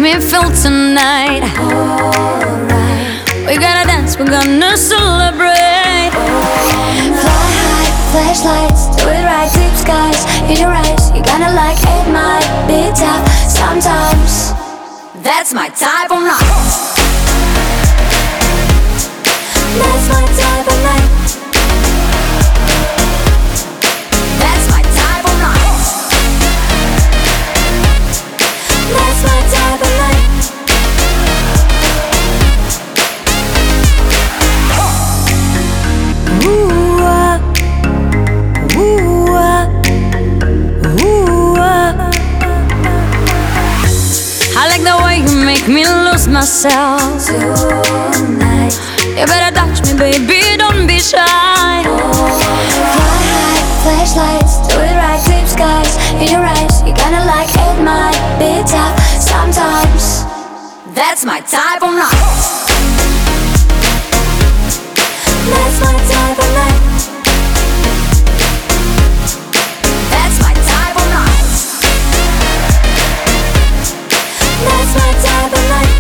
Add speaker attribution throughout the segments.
Speaker 1: me feel tonight. We gotta dance, we're gonna celebrate.
Speaker 2: Fly high, flashlights, do it right, deep skies. In your eyes, you're gonna like it, might be tough sometimes.
Speaker 1: That's my type of night.
Speaker 2: That's my type of night.
Speaker 1: That's my type of night.
Speaker 2: That's my type of night.
Speaker 1: Ooh, ooh, ooh. I like the way you make me lose myself
Speaker 2: Tonight,
Speaker 1: You better touch me, baby, don't be shy.
Speaker 2: fly high, flashlights, do it right, deep skies. In your eyes, you're gonna like it, might be tough sometimes.
Speaker 1: That's my type of night.
Speaker 2: That's my type of night.
Speaker 1: That's my type of night.
Speaker 2: That's my type of night.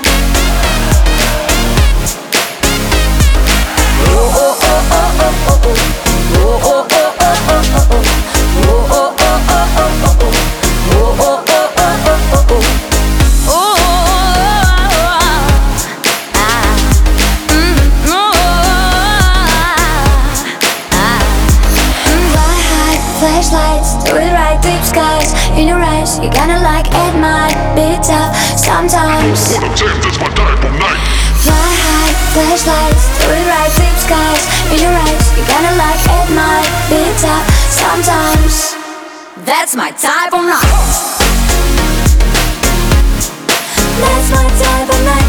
Speaker 2: Fly high, flashlights, do it right, deep skies. In your eyes, you're gonna like it, might be tough sometimes.
Speaker 3: What I'm saying, that's my type of night.
Speaker 2: Fly high, flashlights, do it right, deep skies. In your eyes, you're gonna like it, might be tough sometimes.
Speaker 1: That's my type of night.
Speaker 2: That's my type of night.